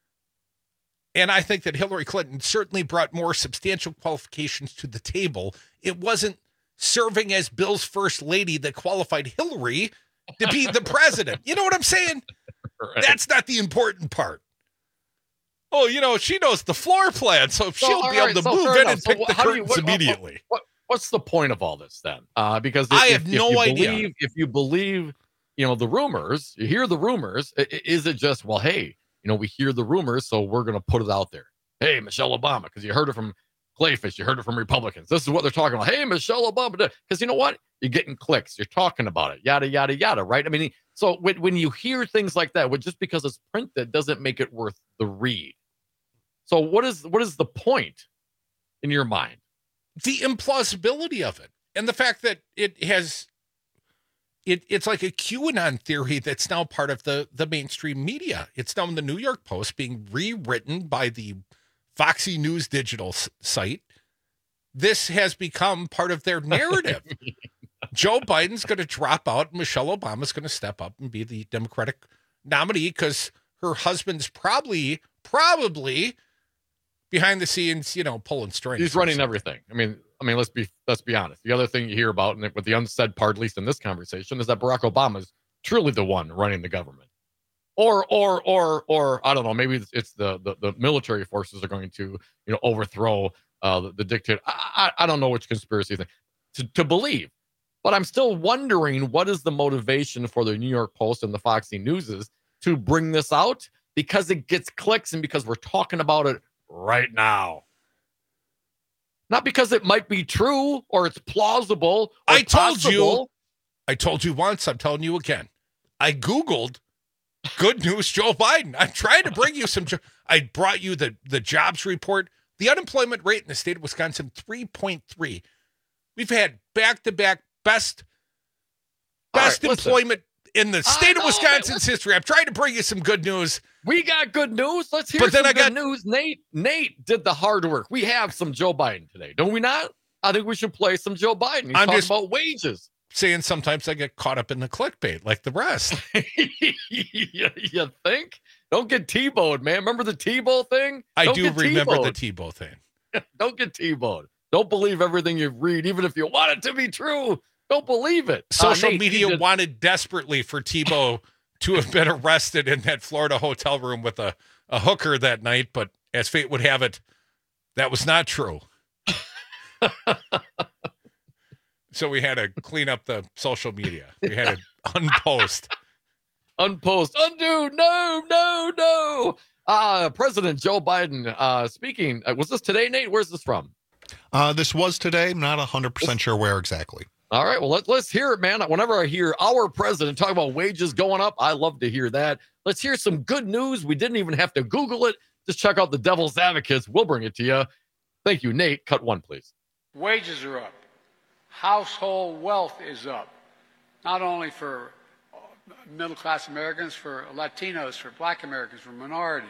And I think that Hillary Clinton certainly brought more substantial qualifications to the table. It wasn't serving as Bill's first lady that qualified Hillary to be the president. You know what I'm saying? Right. That's not the important part. Oh, she knows the floor plan, so she'll be able to move in and pick the curtains immediately. What's the point of all this then? Because I have no idea. If you believe, the rumors, you hear the rumors, is it just, well, hey, we hear the rumors, so we're going to put it out there. Hey, Michelle Obama, because you heard it from Clayfish, you heard it from Republicans. This is what they're talking about. Hey, Michelle Obama, because you know what? You're getting clicks. You're talking about it. Yada, yada, yada, right? I mean, so when you hear things like that, just because it's printed doesn't make it worth the read. So what is the point in your mind? The implausibility of it and the fact that it's like a QAnon theory that's now part of the mainstream media. It's now in the New York Post being rewritten by the Foxy News Digital site. This has become part of their narrative. Joe Biden's going to drop out. Michelle Obama's going to step up and be the Democratic nominee because her husband's probably behind the scenes, pulling strings. He's running everything. I mean, let's be honest. The other thing you hear about, and with the unsaid part, at least in this conversation, is that Barack Obama is truly the one running the government. Or I don't know, maybe it's the military forces are going to, overthrow the dictator. I don't know which conspiracy thing to believe, but I'm still wondering what is the motivation for the New York Post and the Foxy Newses to bring this out, because it gets clicks and because we're talking about it right now. Not because it might be true or it's plausible. Or I told possible. you once, I'm telling you again. I Googled good news Joe Biden. I'm trying to bring you some. I brought you the jobs report. The unemployment rate in the state of Wisconsin, 3.3. We've had back-to-back best employment in the state of Wisconsin's history. I'm trying to bring you some good news. We got good news. Let's hear some good news. Nate did the hard work. We have some Joe Biden today, don't we not? I think we should play some Joe Biden. He's talking about wages. Saying sometimes I get caught up in the clickbait like the rest. You think? Don't get T-bowed, man. Remember the T-bow thing? I do remember the T-bow thing. Don't get T-bowed. Don't believe everything you read, even if you want it to be true. Don't believe it. Social media wanted desperately for T-bow to have been arrested in that Florida hotel room with a hooker that night, but as fate would have it, that was not true. So we had to clean up the social media. We had to unpost. Undo. No. President Joe Biden speaking. Was this today, Nate? Where's this from? This was today. I'm not 100% sure where exactly. All right. Well, let's hear it, man. Whenever I hear our president talk about wages going up, I love to hear that. Let's hear some good news. We didn't even have to Google it. Just check out the Devil's Advocates. We'll bring it to you. Thank you, Nate. Cut one, please. Wages are up. Household wealth is up, not only for middle-class Americans, for Latinos, for Black Americans, for minorities.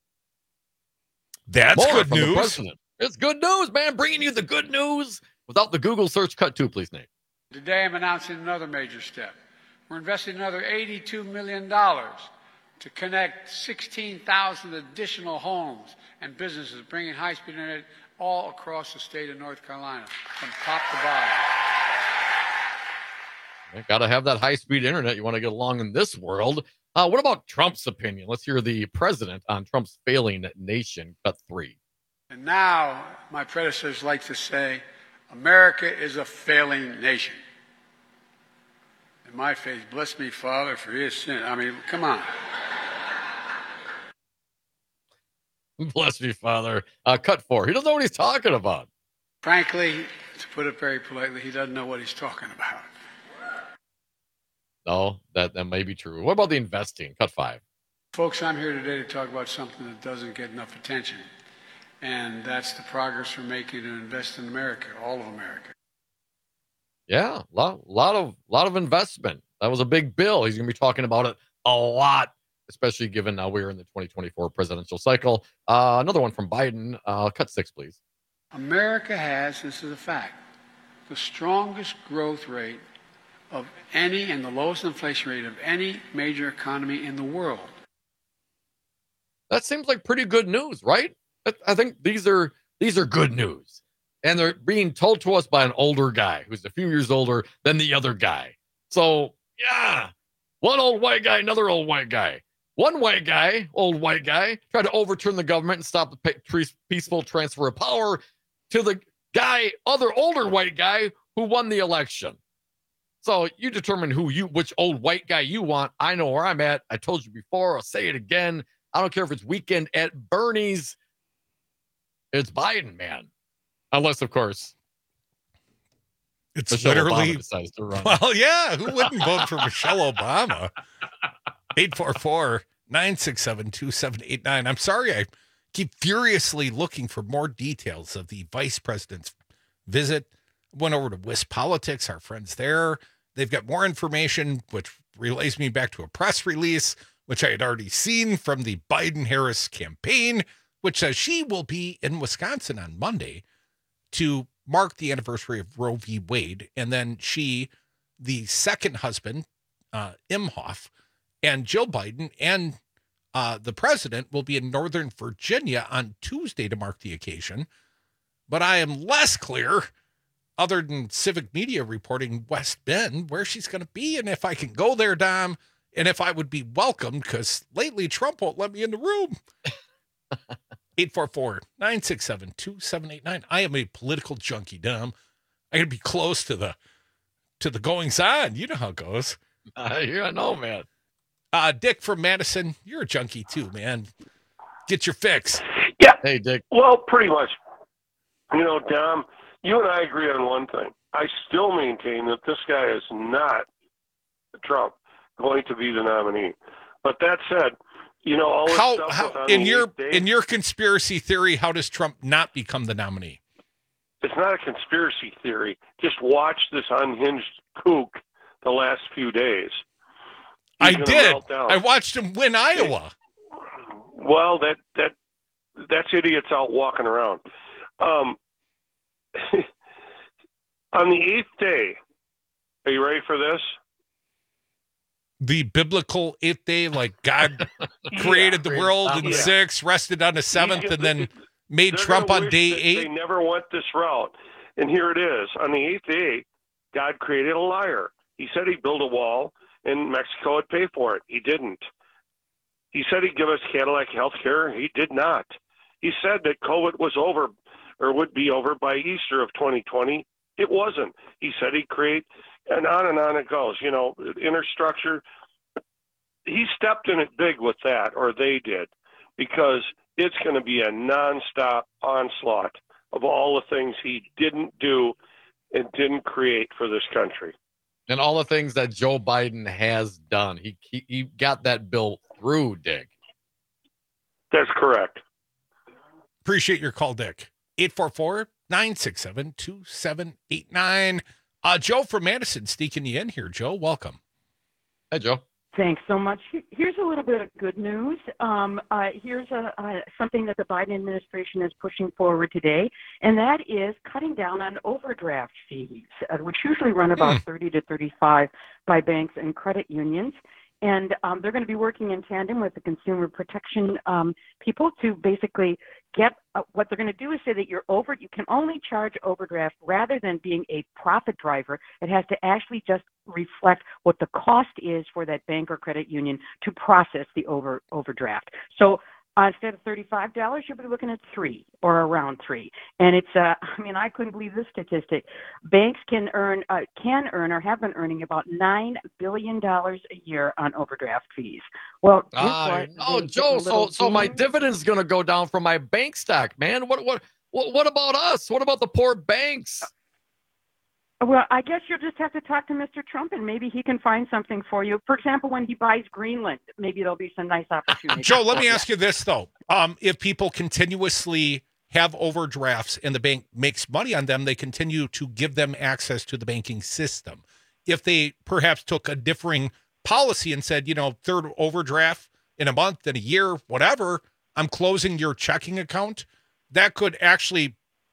That's good news. It's good news, man. Bringing you the good news without the Google search. Cut two, please, Nate. Today I'm announcing another major step. We're investing another $82 million to connect 16,000 additional homes and businesses, bringing high-speed internet all across the state of North Carolina, from top to bottom. Got to have that high-speed internet. You want to get along in this world. What about Trump's opinion? Let's hear the president on Trump's failing nation. Cut three. And now, my predecessors like to say, America is a failing nation. In my faith, bless me, Father, for his sin. I mean, come on. Bless me, Father. Cut four. He doesn't know what he's talking about. Frankly, to put it very politely, he doesn't know what he's talking about. No, that may be true. What about the investing? Cut five. Folks, I'm here today to talk about something that doesn't get enough attention, and that's the progress we're making to invest in America, all of America. Yeah, lot of investment. That was a big bill. He's going to be talking about it a lot, especially given now we're in the 2024 presidential cycle. Another one from Biden. Cut six, please. America has, this is a fact, the strongest growth rate of any and the lowest inflation rate of any major economy in the world. That seems like pretty good news, right? I think these are good news. And they're being told to us by an older guy who's a few years older than the other guy. So, yeah, one old white guy, another old white guy. One white guy, old white guy, tried to overturn the government and stop the peaceful transfer of power to the guy, other older white guy who won the election. So you determine which old white guy you want. I know where I'm at. I told you before. I'll say it again. I don't care if it's weekend at Bernie's. It's Biden, man. Unless, of course, it's Michelle literally Obama decides to run. Well, yeah. Who wouldn't vote for Michelle Obama? 844-967-2789. I'm sorry. I keep furiously looking for more details of the vice president's visit. Went over to WisPolitics, our friends there. They've got more information, which relays me back to a press release, which I had already seen from the Biden-Harris campaign, which says she will be in Wisconsin on Monday to mark the anniversary of Roe v. Wade. And then she, the second husband, Imhoff, and Jill Biden and the president will be in Northern Virginia on Tuesday to mark the occasion. But I am less clear, other than Civic Media reporting West Bend, where she's going to be and if I can go there, Dom. and if I would be welcomed, because lately Trump won't let me in the room. 844-967-2789. I am a political junkie, Dom. I got to be close to the goings on. You know how it goes. Yeah, I know, man. Dick from Madison, you're a junkie too, man. Get your fix. Yeah. Hey, Dick. Well, pretty much. You know, Dom, you and I agree on one thing. I still maintain that this guy is not, Trump, going to be the nominee. But that said, you know, all this stuff how in your conspiracy theory, how does Trump not become the nominee? It's not a conspiracy theory. Just watch this unhinged kook the last few days. I did. I watched him win Iowa. Well, that's idiots out walking around. On the 8th day, are you ready for this? The biblical 8th day, like God created the world in 6, rested on the 7th, and then made Trump on day 8. They never went this route. And here it is. On the 8th day, God created a liar. He said he'd build a wall and Mexico would pay for it. He didn't. He said he'd give us Cadillac health care. He did not. He said that COVID was over or would be over by Easter of 2020. It wasn't. He said he'd create, and on it goes, you know, infrastructure. He stepped in it big with that, or they did, because it's going to be a nonstop onslaught of all the things he didn't do and didn't create for this country. And all the things that Joe Biden has done. He got that bill through, Dick. That's correct. Appreciate your call, Dick. 844-967-2789. Joe from Madison sneaking you in here. Joe, welcome. Hey, Joe. Thanks so much. Here's a little bit of good news. Here's something that the Biden administration is pushing forward today, and that is cutting down on overdraft fees, which usually run about 30 to 35 by banks and credit unions. And they're going to be working in tandem with the consumer protection people to basically get what they're going to do is say that you can only charge overdraft rather than being a profit driver. It has to actually just reflect what the cost is for that bank or credit union to process the overdraft. So instead of $35, you'll be looking at $3 or around $3. And it's, I couldn't believe this statistic. Banks can earn or have been earning about $9 billion a year on overdraft fees. Well, Joe, so my dividend's going to go down from my bank stock, man. What about us? What about the poor banks? Well, I guess you'll just have to talk to Mr. Trump, and maybe he can find something for you. For example, when he buys Greenland, maybe there'll be some nice opportunities. Joe, let me ask you this, though. If people continuously have overdrafts and the bank makes money on them, they continue to give them access to the banking system. If they perhaps took a differing policy and said, third overdraft in a month, in a year, whatever, I'm closing your checking account, that could actually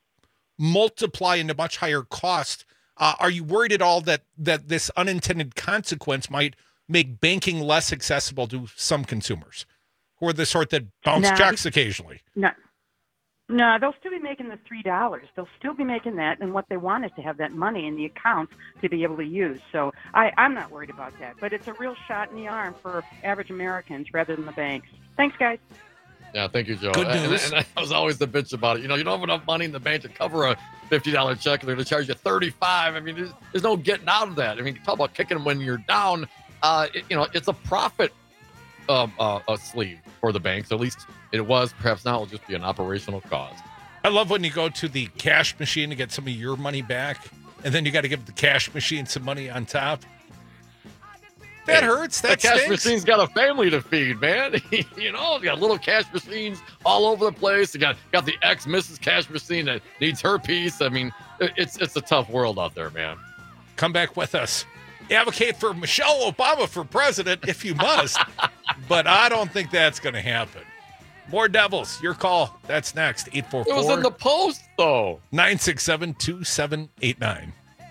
multiply into much higher cost. Are you worried at all that this unintended consequence might make banking less accessible to some consumers who are the sort that bounce checks occasionally? No, they'll still be making the $3. They'll still be making that, and what they want is to have that money in the accounts to be able to use. So I'm not worried about that. But it's a real shot in the arm for average Americans rather than the banks. Thanks, guys. Yeah, thank you, Joe. Good news. And I was always the bitch about it. You don't have enough money in the bank to cover a $50 check, and they're going to charge you $35. I mean, there's no getting out of that. I mean, talk about kicking when you're down. It's a profit sleeve for the banks. At least it was. Perhaps now it'll just be an operational cost. I love when you go to the cash machine to get some of your money back, and then you got to give the cash machine some money on top. That hurts. That the cash stinks. machine's got a family to feed, man. You got little cash machines all over the place. You got the ex-Mrs. Cash Machine that needs her piece. I mean, it's a tough world out there, man. Come back with us. Advocate for Michelle Obama for president if you must, but I don't think that's going to happen. More Devils. Your call. That's next. 844. It was in the Post, though. 967-2789.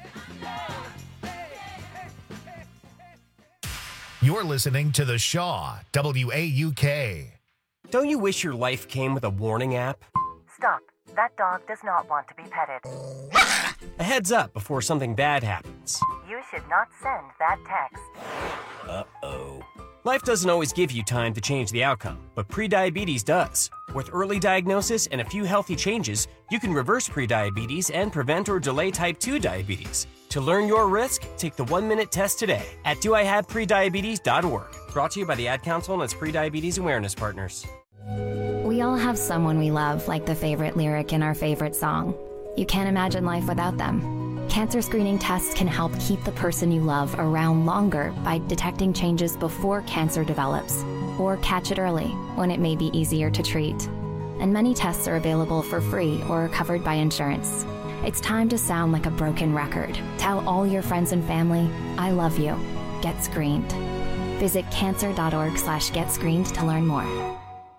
You're listening to The Shaw, WAUK. Don't you wish your life came with a warning app? Stop. That dog does not want to be petted. A heads up before something bad happens. You should not send that text. Uh-oh. Life doesn't always give you time to change the outcome, but prediabetes does. With early diagnosis and a few healthy changes, you can reverse prediabetes and prevent or delay type 2 diabetes. To learn your risk, take the 1-minute test today at doihaveprediabetes.org. Brought to you by the Ad Council and its prediabetes awareness partners. We all have someone we love, like the favorite lyric in our favorite song. You can't imagine life without them. Cancer screening tests can help keep the person you love around longer by detecting changes before cancer develops, or catch it early when it may be easier to treat. And many tests are available for free or are covered by insurance. It's time to sound like a broken record. Tell all your friends and family, I love you. Get screened. Visit cancer.org/getscreened to learn more.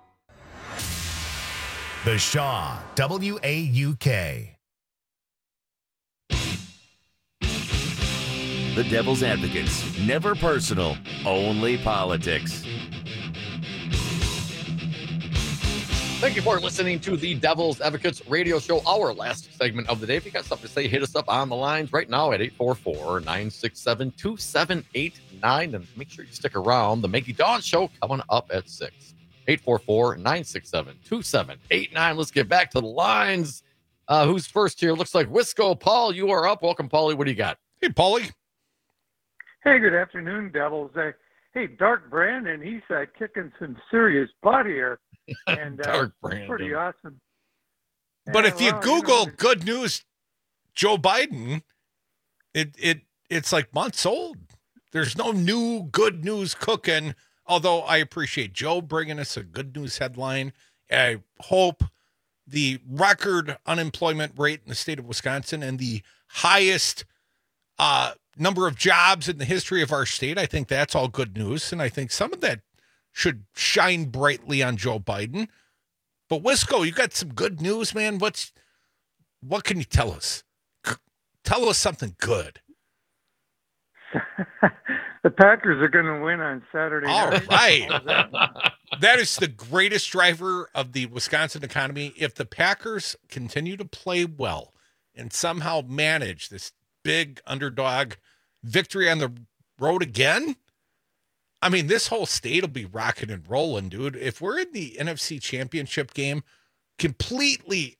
The Shaw, WAUK. The Devil's Advocates. Never personal, only politics. Thank you for listening to the Devil's Advocates radio show, our last segment of the day. If you got something to say, hit us up on the lines right now at 844-967-2789. And make sure you stick around. The Maggie Dawn Show coming up at 6. 844-967-2789. Let's get back to the lines. Who's first here? Looks like Wisco. Paul, you are up. Welcome, Paulie. What do you got? Hey, Paulie. Hey, good afternoon, Devils. Hey, Dark Brandon, he's kicking some serious butt here. And Dark Brandon. Pretty awesome. But if you Google good news, Joe Biden, it's like months old. There's no new good news cooking, although I appreciate Joe bringing us a good news headline. I hope the record unemployment rate in the state of Wisconsin and the highest number of jobs in the history of our state, I think that's all good news. And I think some of that should shine brightly on Joe Biden. But Wisco, you got some good news, man. What can you tell us? Tell us something good. The Packers are going to win on Saturday night. All right. That is the greatest driver of the Wisconsin economy. If the Packers continue to play well and somehow manage this big underdog victory on the road again, I mean, this whole state will be rocking and rolling, dude. If we're in the NFC Championship game, completely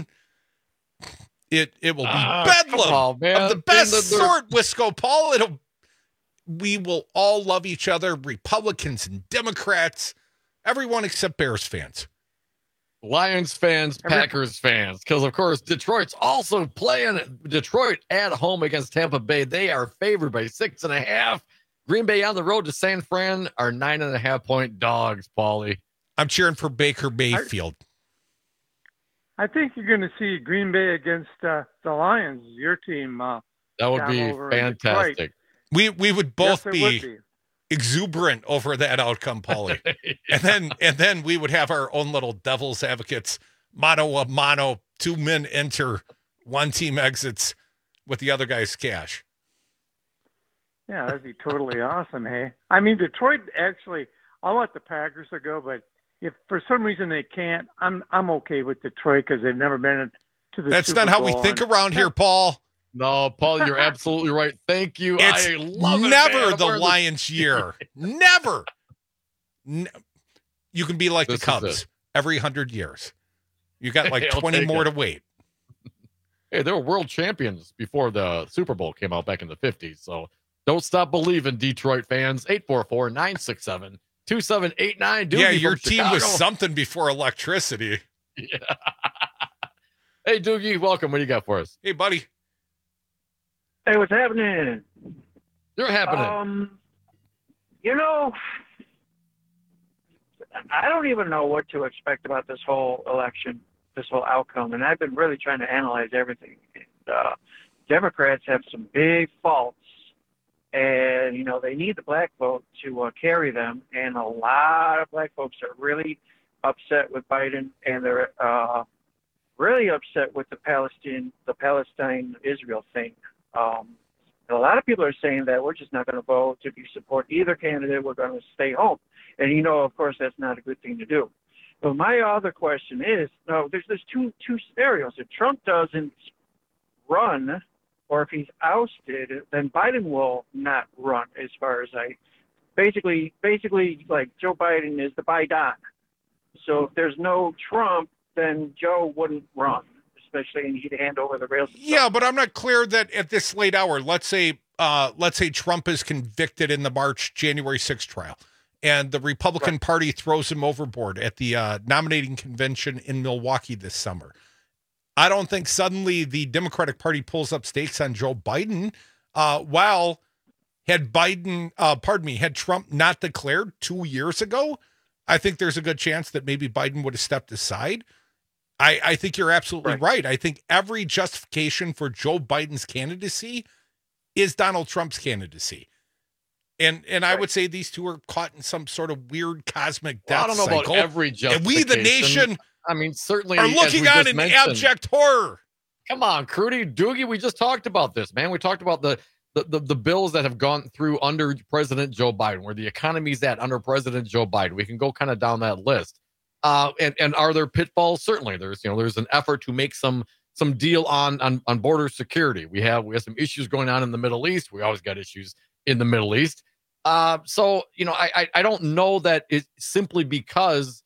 it will be bedlam of the best sort, Wisco Paul. We will all love each other, Republicans and Democrats, everyone except Bears fans. Lions fans, Packers fans, because, of course, Detroit's also playing Detroit at home against Tampa Bay. They are favored by 6.5. Green Bay on the road to San Fran are 9.5-point dogs, Paulie. I'm cheering for Baker Mayfield. I think you're going to see Green Bay against the Lions, your team. That would be fantastic. We would both be exuberant over that outcome, Paulie. Yeah. and then we would have our own little Devil's Advocates, mano a mano, 2 men enter, 1 team exits with the other guy's cash. Yeah, that'd be totally awesome, hey? I mean, Detroit, actually, I'll let the Packers go, but if for some reason they can't, I'm okay with Detroit because they've never been to the That's Super not how Bowl we think around here, Paul. No, Paul, you're absolutely right. Thank you. It's I love never it, the Lions' year. Never. You can be like the Cubs every 100 years. You got like 20 more to wait. Hey, they were world champions before the Super Bowl came out back in the 50s. So don't stop believing, Detroit fans. 844-967-2789. Yeah, your team was something before electricity. Yeah. Hey, Doogie, welcome. What do you got for us? Hey, buddy. Hey, what's happening? You're happening. I don't even know what to expect about this whole election, this whole outcome, and I've been really trying to analyze everything. And, Democrats have some big faults, and, they need the black vote to carry them, and a lot of black folks are really upset with Biden, and they're really upset with the Palestine-Israel thing. A lot of people are saying that we're just not going to vote if you support either candidate. We're going to stay home. And, of course, that's not a good thing to do. But my other question is, there's two scenarios. If Trump doesn't run or if he's ousted, then Biden will not run basically, like Joe Biden is the Biden. So if there's no Trump, then Joe wouldn't run, especially, and he'd hand over the rails. Yeah, but I'm not clear that at this late hour, let's say Trump is convicted in the January 6th trial, and the Republican Party throws him overboard at the nominating convention in Milwaukee this summer. I don't think suddenly the Democratic Party pulls up stakes on Joe Biden. Had Trump not declared 2 years ago, I think there's a good chance that maybe Biden would have stepped aside. I think you're absolutely right. I think every justification for Joe Biden's candidacy is Donald Trump's candidacy. And I would say these two are caught in some sort of weird cosmic death cycle. I don't know about every justification. And we, the nation, I mean, certainly are looking on in abject horror. Come on, Crudy, Doogie, we just talked about this, man. We talked about the bills that have gone through under President Joe Biden, where the economy's at under President Joe Biden. We can go kind of down that list. And are there pitfalls? Certainly, there's an effort to make some deal on border security. We have some issues going on in the Middle East. We always got issues in the Middle East. So I don't know that it's simply because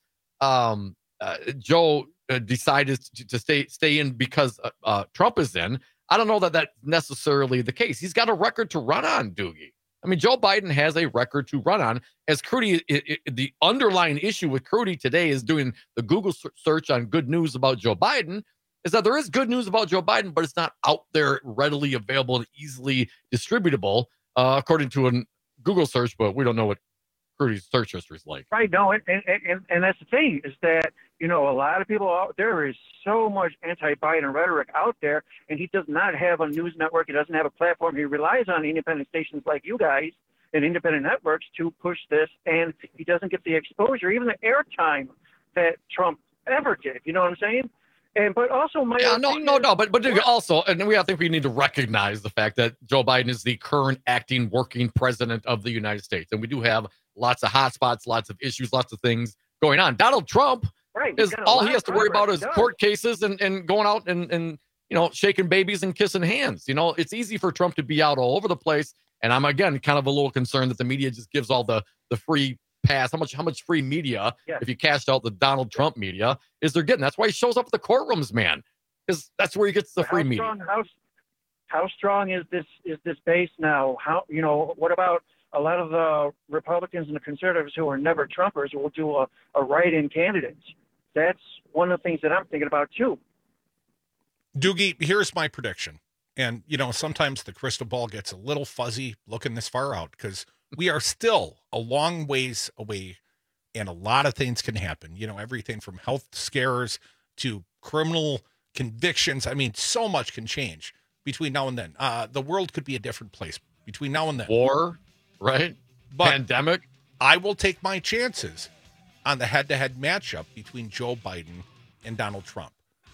Joe decided to stay in because Trump is in. I don't know that that's necessarily the case. He's got a record to run on, Doogie. I mean, Joe Biden has a record to run on. As Crudy, the underlying issue with Crudy today is doing the Google search on good news about Joe Biden, is that there is good news about Joe Biden, but it's not out there readily available and easily distributable, according to a Google search, but we don't know what Crudy's search history is like. Right, no, and that's the thing, is that, a lot of people out there is so much anti-Biden rhetoric out there, and he does not have a news network. He doesn't have a platform. He relies on independent stations like you guys and independent networks to push this, and he doesn't get the exposure, even the airtime that Trump ever did. You know what I'm saying? But also, but also, and I think we need to recognize the fact that Joe Biden is the current acting working president of the United States, and we do have lots of hotspots, lots of issues, lots of things going on. Donald Trump is all he has to worry about is court cases and going out and shaking babies and kissing hands. It's easy for Trump to be out all over the place, and I'm again kind of a little concerned that the media just gives all the free pass. How much free media, if you cast out the Donald Trump media, is they're getting? That's why he shows up at the courtrooms, man, because that's where he gets the free media. How strong is this base now? What about a lot of the Republicans and the conservatives who are never Trumpers will do a write-in candidates? That's one of the things that I'm thinking about too. Doogie, here's my prediction. And, sometimes the crystal ball gets a little fuzzy looking this far out because we are still a long ways away and a lot of things can happen. Everything from health scares to criminal convictions. I mean, so much can change between now and then. The world could be a different place between now and then. War, right? But pandemic. I will take my chances on the head-to-head matchup between Joe Biden and Donald Trump.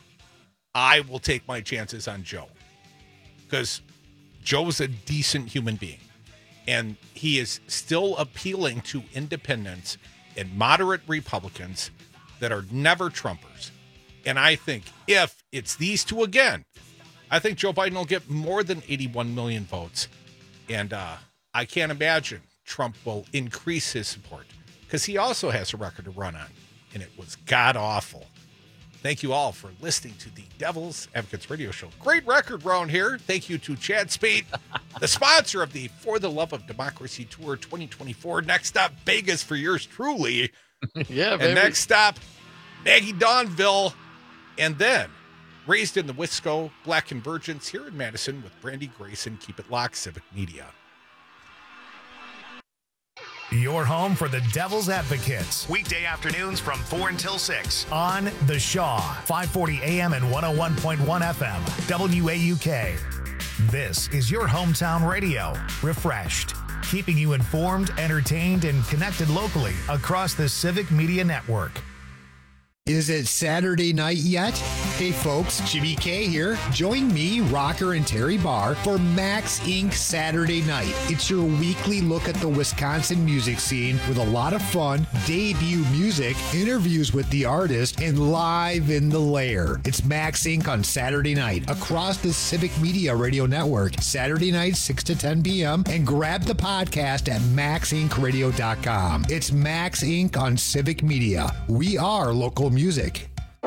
I will take my chances on Joe because Joe's a decent human being, and he is still appealing to independents and moderate Republicans that are never Trumpers. And I think if it's these two again, I think Joe Biden will get more than 81 million votes. And I can't imagine Trump will increase his support because he also has a record to run on, and it was god-awful. Thank you all for listening to the Devil's Advocates Radio Show. Great record round here. Thank you to Chad Spade, the sponsor of the For the Love of Democracy Tour 2024. Next stop, Vegas for yours truly. Yeah, baby. And next stop, Maggie Donville. And then, raised in the Wisco Black Convergence here in Madison with Brandy Grayson. Keep it locked, Civic Media. Your home for the Devil's Advocates. Weekday afternoons from 4 until 6 on The Shaw, 540 AM and 101.1 FM, WAUK. This is your hometown radio, refreshed, keeping you informed, entertained, and connected locally across the Civic Media Network. Is it Saturday night yet? Hey folks, Jimmy K here. Join me, Rocker, and Terry Barr for Max Inc. Saturday Night. It's your weekly look at the Wisconsin music scene with a lot of fun, debut music, interviews with the artist, and live in the lair. It's Max Inc. on Saturday night across the Civic Media Radio Network, Saturday night 6 to 10 p.m. and grab the podcast at maxincradio.com. It's Max Inc. on Civic Media. We are local music.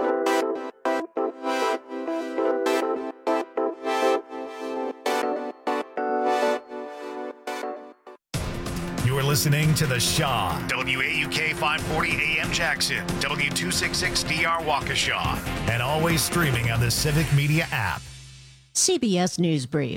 Listening to The Shaw, WAUK 540 AM Jackson, W266DR Waukesha, and always streaming on the Civic Media app. CBS News Brief.